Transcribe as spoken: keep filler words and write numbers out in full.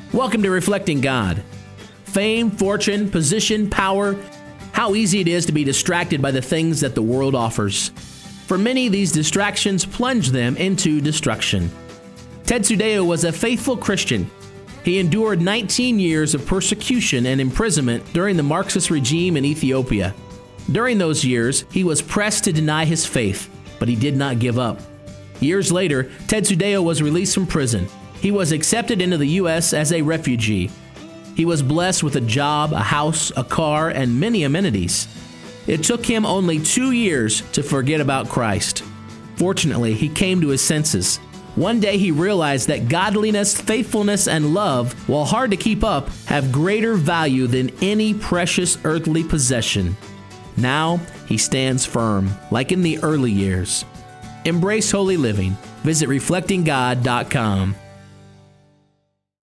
Welcome to Reflecting God. Fame, fortune, position, power. How easy it is to be distracted by the things that the world offers. For many, these distractions plunge them into destruction. Ted Sudeo was a faithful Christian. He endured nineteen years of persecution and imprisonment during the Marxist regime in Ethiopia. During those years, he was pressed to deny his faith, but he did not give up. Years later, Ted Sudeo was released from prison. He was accepted into the U S as a refugee. He was blessed with a job, a house, a car, and many amenities. It took him only two years to forget about Christ. Fortunately, he came to his senses. One day he realized that godliness, faithfulness, and love, while hard to keep up, have greater value than any precious earthly possession. Now he stands firm, like in the early years. Embrace holy living. Visit reflecting god dot com.